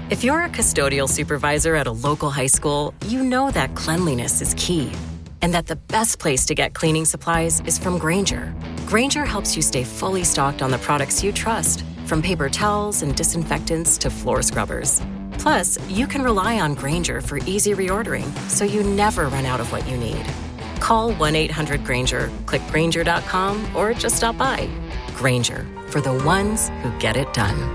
If you're a custodial supervisor at a local high school, you know that cleanliness is key, and that the best place to get cleaning supplies is from Grainger. Grainger helps you stay fully stocked on the products you trust, from paper towels and disinfectants to floor scrubbers. Plus, you can rely on Grainger for easy reordering, so you never run out of what you need. Call 1-800-GRAINGER, click Grainger.com, or just stop by. Grainger, for the ones who get it done.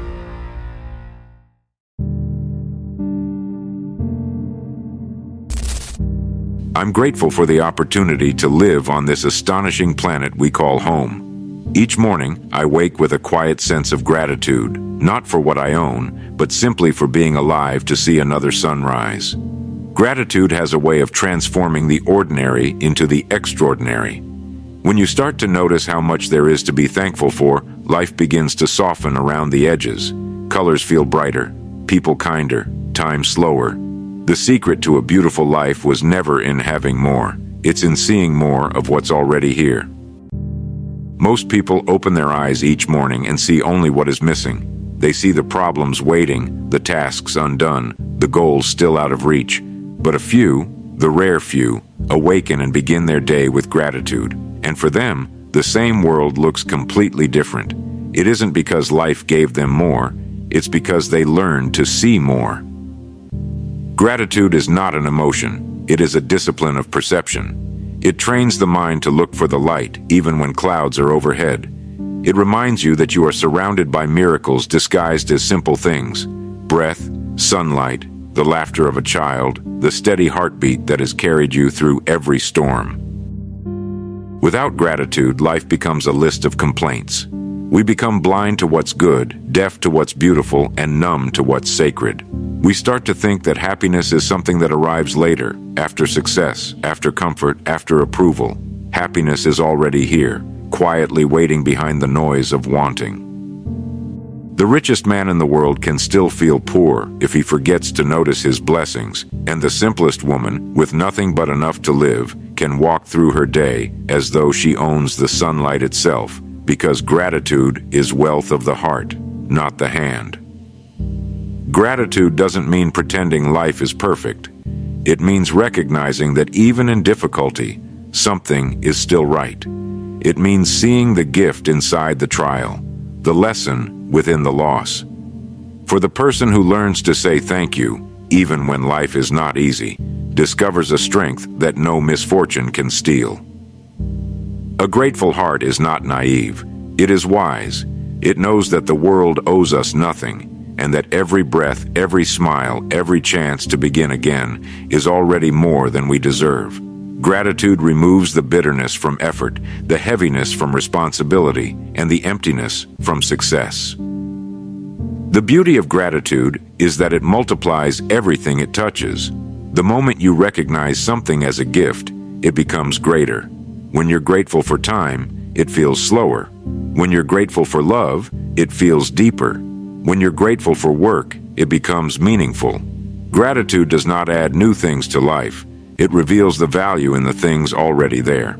I'm grateful for the opportunity to live on this astonishing planet we call home. Each morning, I wake with a quiet sense of gratitude, not for what I own, but simply for being alive to see another sunrise. Gratitude has a way of transforming the ordinary into the extraordinary. When you start to notice how much there is to be thankful for, life begins to soften around the edges. Colors feel brighter, people kinder, time slower. The secret to a beautiful life was never in having more. It's in seeing more of what's already here. Most people open their eyes each morning and see only what is missing. They see the problems waiting, the tasks undone, the goals still out of reach. But a few, the rare few, awaken and begin their day with gratitude. And for them, the same world looks completely different. It isn't because life gave them more, it's because they learned to see more. Gratitude is not an emotion, it is a discipline of perception. It trains the mind to look for the light, even when clouds are overhead. It reminds you that you are surrounded by miracles disguised as simple things: breath, sunlight, the laughter of a child, the steady heartbeat that has carried you through every storm. Without gratitude, life becomes a list of complaints. We become blind to what's good, deaf to what's beautiful, and numb to what's sacred. We start to think that happiness is something that arrives later, after success, after comfort, after approval. Happiness is already here, quietly waiting behind the noise of wanting. The richest man in the world can still feel poor if he forgets to notice his blessings, and the simplest woman, with nothing but enough to live, can walk through her day as though she owns the sunlight itself, because gratitude is wealth of the heart, not the hand. Gratitude doesn't mean pretending life is perfect. It means recognizing that even in difficulty, something is still right. It means seeing the gift inside the trial, the lesson within the loss. For the person who learns to say thank you, even when life is not easy, discovers a strength that no misfortune can steal. A grateful heart is not naive. It is wise. It knows that the world owes us nothing, and that every breath, every smile, every chance to begin again is already more than we deserve. Gratitude removes the bitterness from effort, the heaviness from responsibility, and the emptiness from success. The beauty of gratitude is that it multiplies everything it touches. The moment you recognize something as a gift, it becomes greater. When you're grateful for time, it feels slower. When you're grateful for love, it feels deeper. When you're grateful for work, it becomes meaningful. Gratitude does not add new things to life. It reveals the value in the things already there.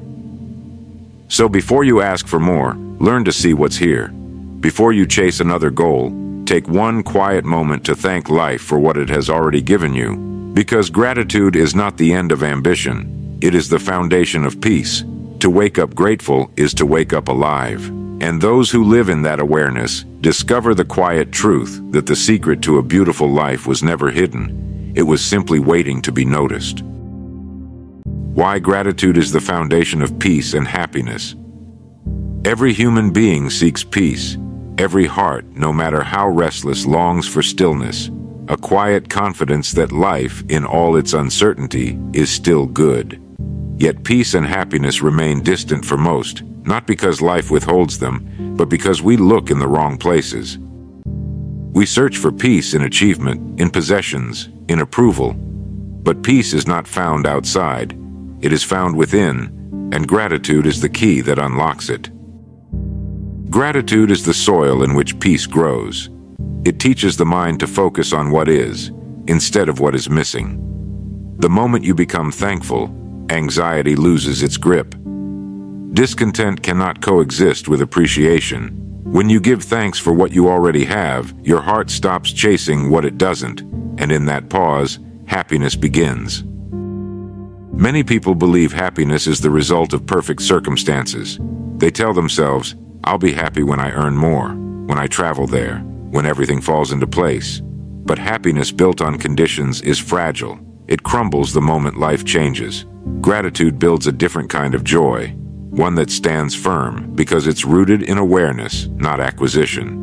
So before you ask for more, learn to see what's here. Before you chase another goal, take one quiet moment to thank life for what it has already given you. Because gratitude is not the end of ambition. It is the foundation of peace. To wake up grateful is to wake up alive. And those who live in that awareness discover the quiet truth that the secret to a beautiful life was never hidden. It was simply waiting to be noticed. Why gratitude is the foundation of peace and happiness. Every human being seeks peace. Every heart, no matter how restless, longs for stillness. A quiet confidence that life, in all its uncertainty, is still good. Yet peace and happiness remain distant for most, not because life withholds them, but because we look in the wrong places. We search for peace in achievement, in possessions, in approval. But peace is not found outside. It is found within, and gratitude is the key that unlocks it. Gratitude is the soil in which peace grows. It teaches the mind to focus on what is, instead of what is missing. The moment you become thankful, anxiety loses its grip. Discontent cannot coexist with appreciation. When you give thanks for what you already have, your heart stops chasing what it doesn't, and in that pause, happiness begins. Many people believe happiness is the result of perfect circumstances. They tell themselves, "I'll be happy when I earn more, when I travel there, when everything falls into place." But happiness built on conditions is fragile. It crumbles the moment life changes. Gratitude builds a different kind of joy, one that stands firm because it's rooted in awareness, not acquisition.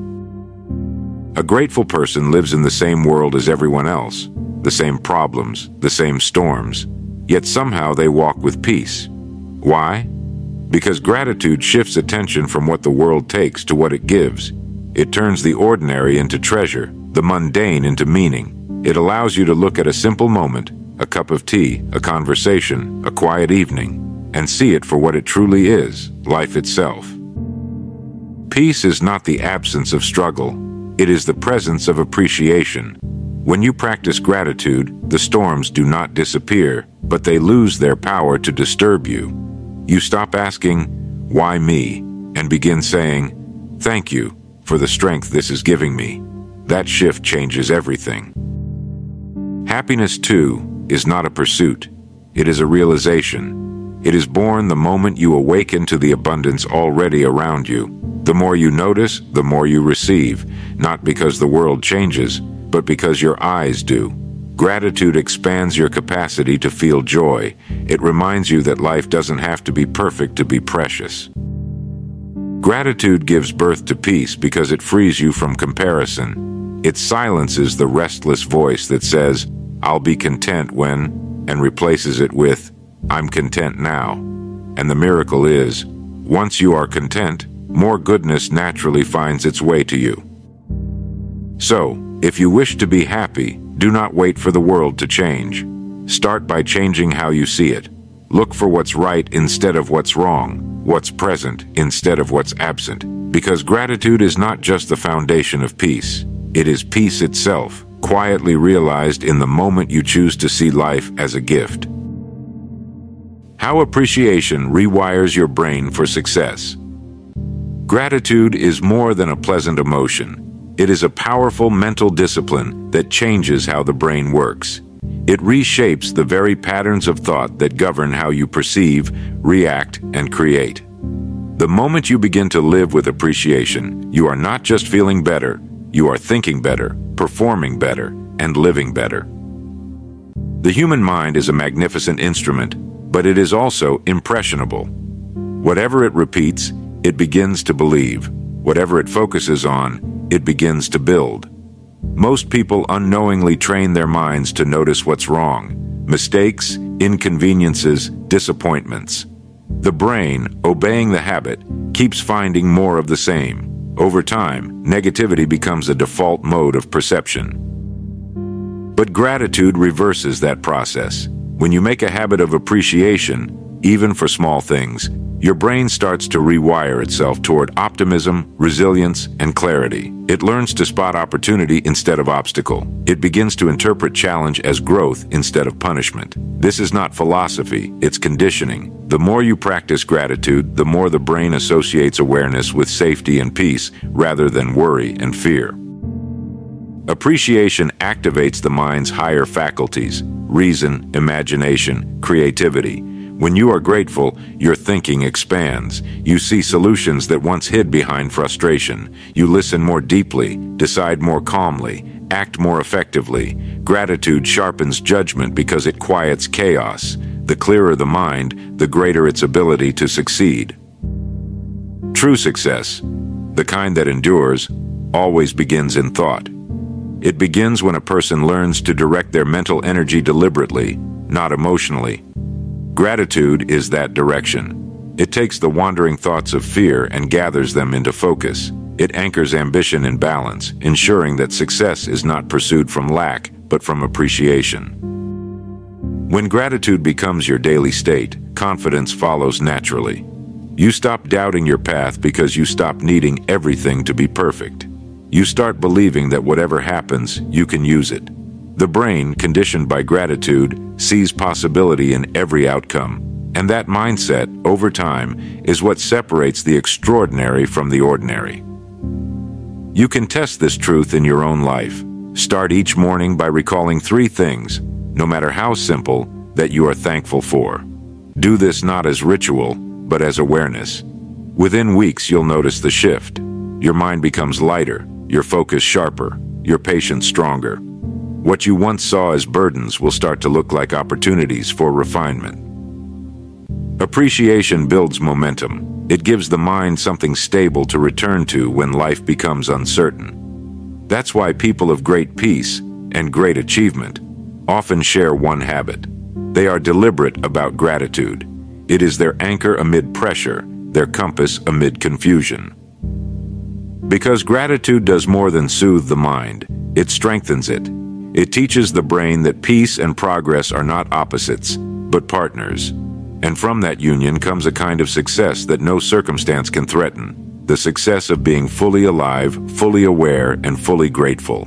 A grateful person lives in the same world as everyone else, the same problems, the same storms, yet somehow they walk with peace. Why? Because gratitude shifts attention from what the world takes to what it gives. It turns the ordinary into treasure, the mundane into meaning. It allows you to look at a simple moment, a cup of tea, a conversation, a quiet evening, and see it for what it truly is, life itself. Peace is not the absence of struggle. It is the presence of appreciation. When you practice gratitude, the storms do not disappear, but they lose their power to disturb you. You stop asking, "Why me?" and begin saying, "Thank you for the strength this is giving me." That shift changes everything. Happiness, too, is not a pursuit. It is a realization. It is born the moment you awaken to the abundance already around you. The more you notice, the more you receive, not because the world changes, but because your eyes do. Gratitude expands your capacity to feel joy. It reminds you that life doesn't have to be perfect to be precious. Gratitude gives birth to peace because it frees you from comparison. It silences the restless voice that says, "I'll be content when," and replaces it with, "I'm content now." And the miracle is, once you are content, more goodness naturally finds its way to you. So, if you wish to be happy, do not wait for the world to change. Start by changing how you see it. Look for what's right instead of what's wrong, what's present instead of what's absent. Because gratitude is not just the foundation of peace. It is peace itself, quietly realized in the moment you choose to see life as a gift. How appreciation rewires your brain for success. Gratitude is more than a pleasant emotion. It is a powerful mental discipline that changes how the brain works. It reshapes the very patterns of thought that govern how you perceive, react, and create. The moment you begin to live with appreciation, you are not just feeling better, you are thinking better, performing better, and living better. The human mind is a magnificent instrument, but it is also impressionable. Whatever it repeats, it begins to believe. Whatever it focuses on, it begins to build. Most people unknowingly train their minds to notice what's wrong: mistakes, inconveniences, disappointments. The brain, obeying the habit, keeps finding more of the same. Over time, negativity becomes a default mode of perception. But gratitude reverses that process. When you make a habit of appreciation, even for small things, your brain starts to rewire itself toward optimism, resilience, and clarity. It learns to spot opportunity instead of obstacle. It begins to interpret challenge as growth instead of punishment. This is not philosophy, it's conditioning. The more you practice gratitude, the more the brain associates awareness with safety and peace rather than worry and fear. Appreciation activates the mind's higher faculties: reason, imagination, creativity. When you are grateful, your thinking expands. You see solutions that once hid behind frustration. You listen more deeply, decide more calmly, act more effectively. Gratitude sharpens judgment because it quiets chaos. The clearer the mind, the greater its ability to succeed. True success, the kind that endures, always begins in thought. It begins when a person learns to direct their mental energy deliberately, not emotionally. Gratitude is that direction. It takes the wandering thoughts of fear and gathers them into focus. It anchors ambition in balance, ensuring that success is not pursued from lack, but from appreciation. When gratitude becomes your daily state, confidence follows naturally. You stop doubting your path because you stop needing everything to be perfect. You start believing that whatever happens, you can use it. The brain, conditioned by gratitude, sees possibility in every outcome. And that mindset, over time, is what separates the extraordinary from the ordinary. You can test this truth in your own life. Start each morning by recalling 3 things, no matter how simple, that you are thankful for. Do this not as ritual, but as awareness. Within weeks, you'll notice the shift. Your mind becomes lighter, your focus sharper, your patience stronger. What you once saw as burdens will start to look like opportunities for refinement. Appreciation builds momentum. It gives the mind something stable to return to when life becomes uncertain. That's why people of great peace and great achievement often share one habit. They are deliberate about gratitude. It is their anchor amid pressure, their compass amid confusion. Because gratitude does more than soothe the mind, it strengthens it. It teaches the brain that peace and progress are not opposites, but partners. And from that union comes a kind of success that no circumstance can threaten. The success of being fully alive, fully aware, and fully grateful.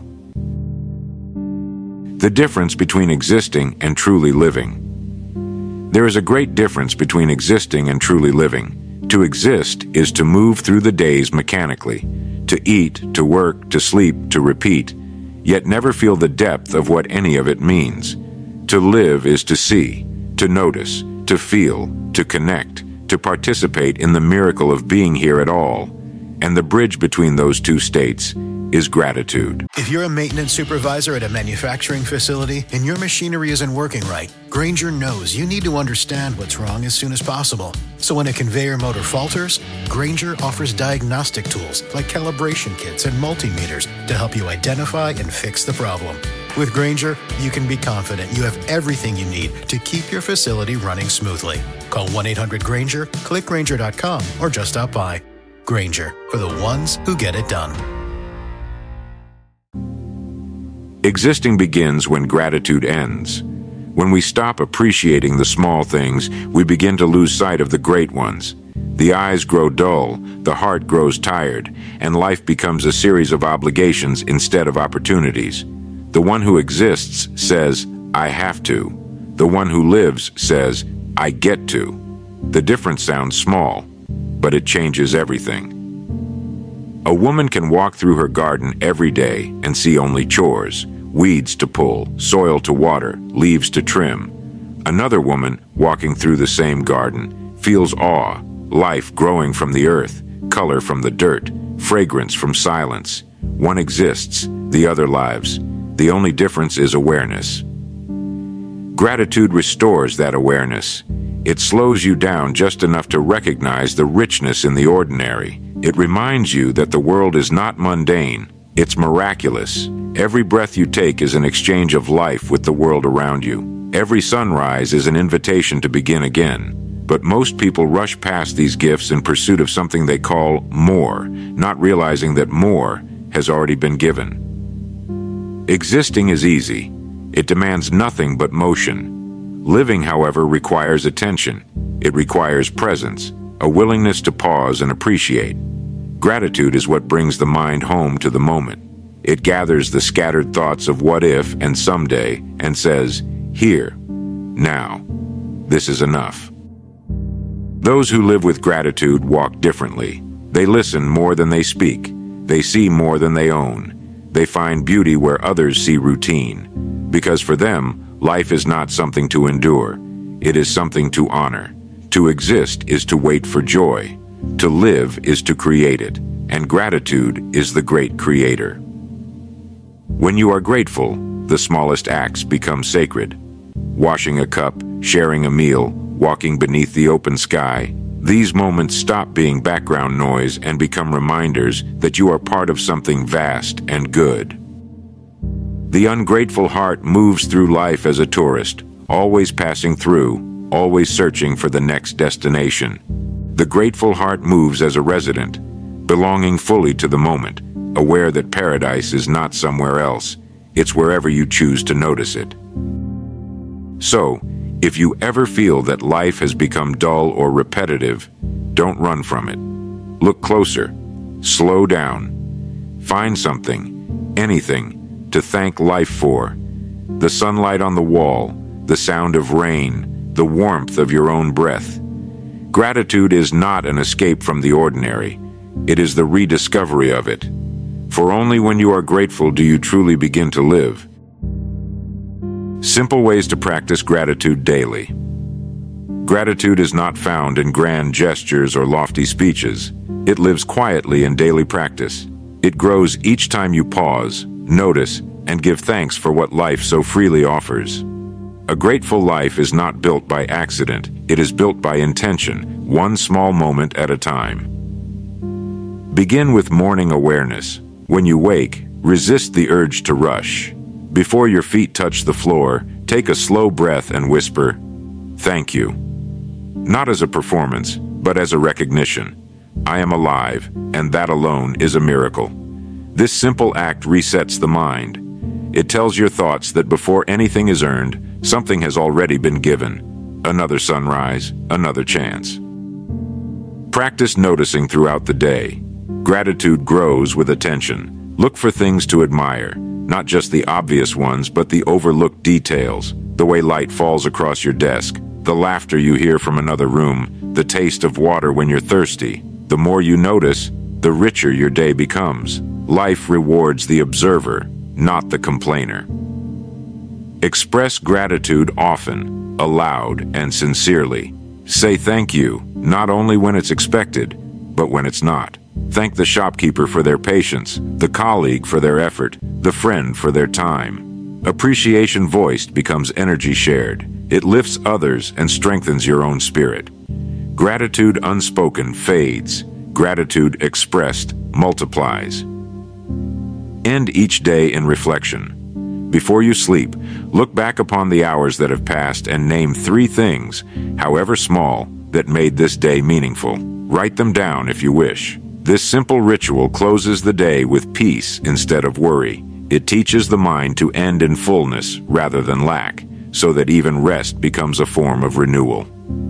The difference between existing and truly living. There is a great difference between existing and truly living. To exist is to move through the days mechanically, to eat, to work, to sleep, to repeat, yet never feel the depth of what any of it means. To live is to see, to notice, to feel, to connect, to participate in the miracle of being here at all. And the bridge between those two states is gratitude. If you're a maintenance supervisor at a manufacturing facility and your machinery isn't working right, Grainger knows you need to understand what's wrong as soon as possible. So when a conveyor motor falters, Grainger offers diagnostic tools like calibration kits and multimeters to help you identify and fix the problem. With Grainger, you can be confident you have everything you need to keep your facility running smoothly. Call 1-800-GRAINGER, click Grainger.com, or just stop by. Grainger, for the ones who get it done. Existing begins when gratitude ends. When we stop appreciating the small things, we begin to lose sight of the great ones. The eyes grow dull, the heart grows tired, and life becomes a series of obligations instead of opportunities. The one who exists says, I have to. The one who lives says, I get to. The difference sounds small, but it changes everything. A woman can walk through her garden every day and see only chores, weeds to pull, soil to water, leaves to trim. Another woman, walking through the same garden, feels awe, life growing from the earth, color from the dirt, fragrance from silence. One exists, the other lives. The only difference is awareness. Gratitude restores that awareness. It slows you down just enough to recognize the richness in the ordinary. It reminds you that the world is not mundane, it's miraculous. Every breath you take is an exchange of life with the world around you. Every sunrise is an invitation to begin again. But most people rush past these gifts in pursuit of something they call more, not realizing that more has already been given. Existing is easy. It demands nothing but motion. Living, however, requires attention. It requires presence, a willingness to pause and appreciate. Gratitude is what brings the mind home to the moment. It gathers the scattered thoughts of what if and someday and says, here, now, this is enough. Those who live with gratitude walk differently. They listen more than they speak. They see more than they own. They find beauty where others see routine. Because for them, life is not something to endure. It is something to honor. To exist is to wait for joy. To live is to create it. And gratitude is the great creator. When you are grateful, the smallest acts become sacred. Washing a cup, sharing a meal, walking beneath the open sky. These moments stop being background noise and become reminders that you are part of something vast and good. The ungrateful heart moves through life as a tourist, always passing through, always searching for the next destination. The grateful heart moves as a resident, belonging fully to the moment, aware that paradise is not somewhere else. It's wherever you choose to notice it. So, if you ever feel that life has become dull or repetitive, don't run from it. Look closer. Slow down. Find something, anything, to thank life for. The sunlight on the wall, the sound of rain, the warmth of your own breath. Gratitude is not an escape from the ordinary. It is the rediscovery of it. For only when you are grateful do you truly begin to live. Simple ways to practice gratitude daily. Gratitude is not found in grand gestures or lofty speeches. It lives quietly in daily practice. It grows each time you pause, notice, and give thanks for what life so freely offers. A grateful life is not built by accident. It is built by intention, one small moment at a time. Begin with morning awareness. When you wake, resist the urge to rush. Before your feet touch the floor, take a slow breath and whisper, "Thank you." Not as a performance, but as a recognition. I am alive, and that alone is a miracle. This simple act resets the mind. It tells your thoughts that before anything is earned, something has already been given. Another sunrise, another chance. Practice noticing throughout the day. Gratitude grows with attention. Look for things to admire, not just the obvious ones, but the overlooked details. The way light falls across your desk, the laughter you hear from another room, the taste of water when you're thirsty. The more you notice, the richer your day becomes. Life rewards the observer, not the complainer. Express gratitude often, aloud, and sincerely. Say thank you, not only when it's expected, but when it's not. Thank the shopkeeper for their patience, the colleague for their effort, the friend for their time. Appreciation voiced becomes energy shared. It lifts others and strengthens your own spirit. Gratitude unspoken fades. Gratitude expressed multiplies. End each day in reflection. Before you sleep, look back upon the hours that have passed and name 3 things, however small, that made this day meaningful. Write them down if you wish. This simple ritual closes the day with peace instead of worry. It teaches the mind to end in fullness rather than lack, so that even rest becomes a form of renewal.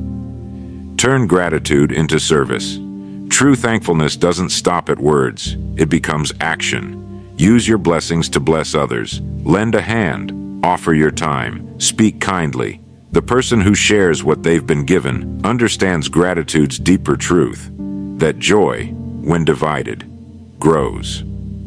Turn gratitude into service. True thankfulness doesn't stop at words. It becomes action. Use your blessings to bless others. Lend a hand. Offer your time. Speak kindly. The person who shares what they've been given understands gratitude's deeper truth, that joy, when divided, grows.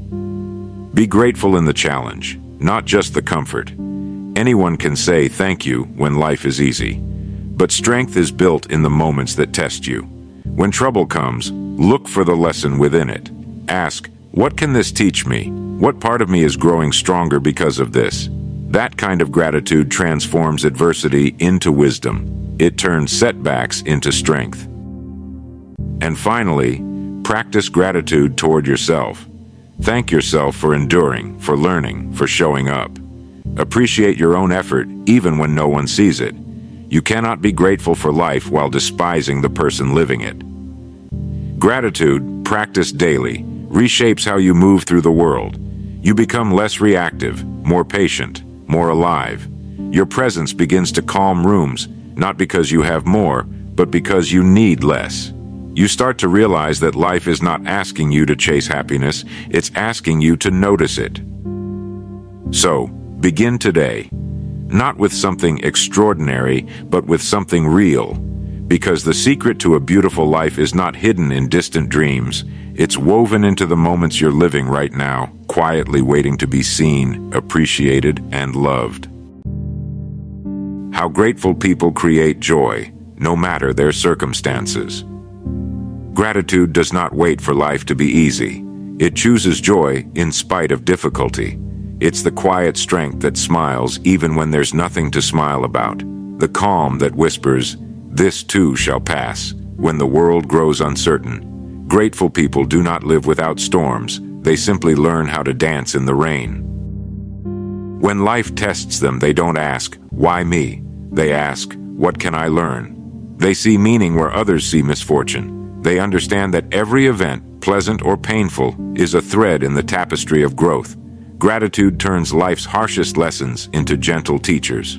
Be grateful in the challenge, not just the comfort. Anyone can say thank you when life is easy, but strength is built in the moments that test you. When trouble comes, look for the lesson within it. Ask, what can this teach me? What part of me is growing stronger because of this? That kind of gratitude transforms adversity into wisdom. It turns setbacks into strength. And finally, practice gratitude toward yourself. Thank yourself for enduring, for learning, for showing up. Appreciate your own effort even when no one sees it. You cannot be grateful for life while despising the person living it. Gratitude, practiced daily, reshapes how you move through the world. You become less reactive, more patient, more alive. Your presence begins to calm rooms, not because you have more, but because you need less. You start to realize that life is not asking you to chase happiness, it's asking you to notice it. So, begin today. Not with something extraordinary, but with something real. Because the secret to a beautiful life is not hidden in distant dreams. It's woven into the moments you're living right now, quietly waiting to be seen, appreciated, and loved. How grateful people create joy, no matter their circumstances. Gratitude does not wait for life to be easy. It chooses joy in spite of difficulty. It's the quiet strength that smiles even when there's nothing to smile about. The calm that whispers, "This too shall pass," when the world grows uncertain. Grateful people do not live without storms. They simply learn how to dance in the rain. When life tests them, they don't ask, "Why me?" They ask, "What can I learn?" They see meaning where others see misfortune. They understand that every event, pleasant or painful, is a thread in the tapestry of growth. Gratitude turns life's harshest lessons into gentle teachers.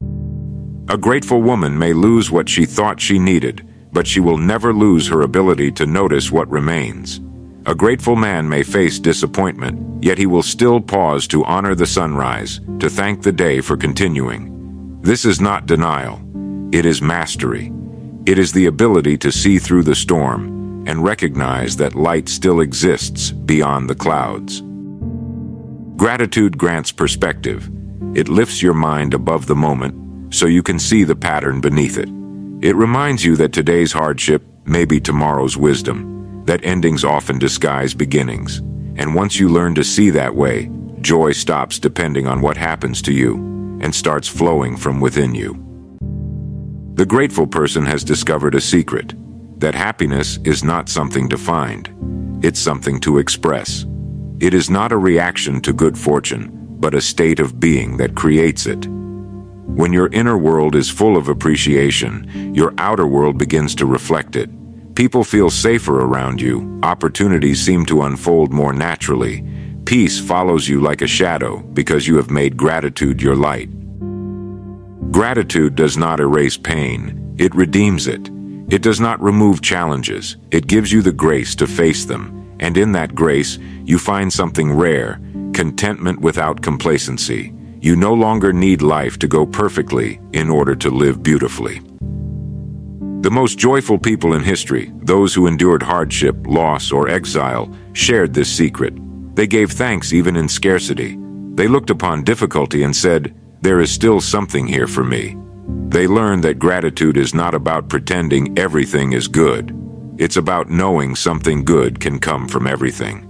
A grateful woman may lose what she thought she needed, but she will never lose her ability to notice what remains. A grateful man may face disappointment, yet he will still pause to honor the sunrise, to thank the day for continuing. This is not denial. It is mastery. It is the ability to see through the storm and recognize that light still exists beyond the clouds. Gratitude grants perspective. It lifts your mind above the moment so you can see the pattern beneath it. It reminds you that today's hardship may be tomorrow's wisdom, that endings often disguise beginnings. And once you learn to see that way, joy stops depending on what happens to you and starts flowing from within you. The grateful person has discovered a secret, that happiness is not something to find, it's something to express. It is not a reaction to good fortune, but a state of being that creates it. When your inner world is full of appreciation, your outer world begins to reflect it. People feel safer around you, opportunities seem to unfold more naturally. Peace follows you like a shadow because you have made gratitude your light. Gratitude does not erase pain, it redeems it. It does not remove challenges, it gives you the grace to face them. And in that grace, you find something rare, contentment without complacency. You no longer need life to go perfectly in order to live beautifully. The most joyful people in history, those who endured hardship, loss, or exile, shared this secret. They gave thanks even in scarcity. They looked upon difficulty and said, "There is still something here for me." They learned that gratitude is not about pretending everything is good. It's about knowing something good can come from everything.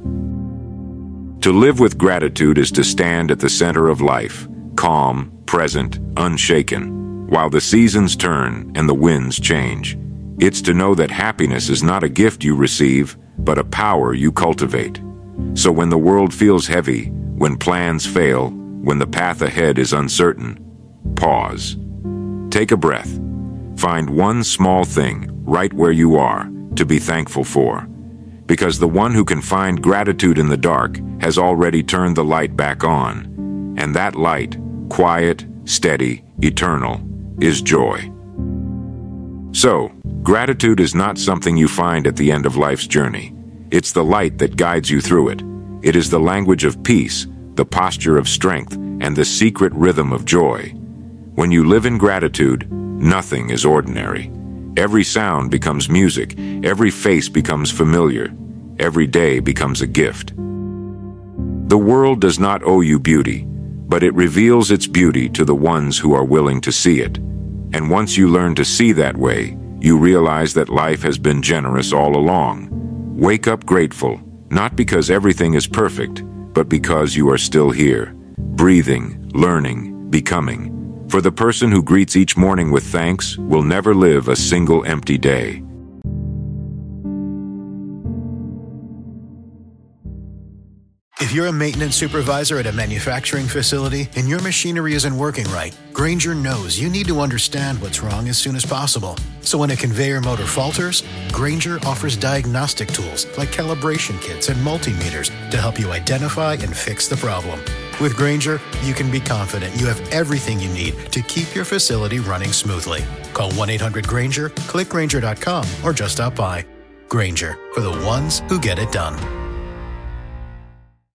To live with gratitude is to stand at the center of life, calm, present, unshaken, while the seasons turn and the winds change. It's to know that happiness is not a gift you receive, but a power you cultivate. So when the world feels heavy, when plans fail, when the path ahead is uncertain, pause. Take a breath. Find one small thing right where you are to be thankful for. Because the one who can find gratitude in the dark has already turned the light back on. And that light, quiet, steady, eternal, is joy. So, gratitude is not something you find at the end of life's journey. It's the light that guides you through it. It is the language of peace, the posture of strength, and the secret rhythm of joy. When you live in gratitude, nothing is ordinary. Every sound becomes music, every face becomes familiar, every day becomes a gift. The world does not owe you beauty, but it reveals its beauty to the ones who are willing to see it. And once you learn to see that way, you realize that life has been generous all along. Wake up grateful, not because everything is perfect, but because you are still here, breathing, learning, becoming. For the person who greets each morning with thanks will never live a single empty day. If you're a maintenance supervisor at a manufacturing facility and your machinery isn't working right, Grainger knows you need to understand what's wrong as soon as possible. So when a conveyor motor falters, Grainger offers diagnostic tools like calibration kits and multimeters to help you identify and fix the problem. With Grainger, you can be confident you have everything you need to keep your facility running smoothly. Call 1-800-GRAINGER, click Grainger.com, or just stop by. Grainger, for the ones who get it done.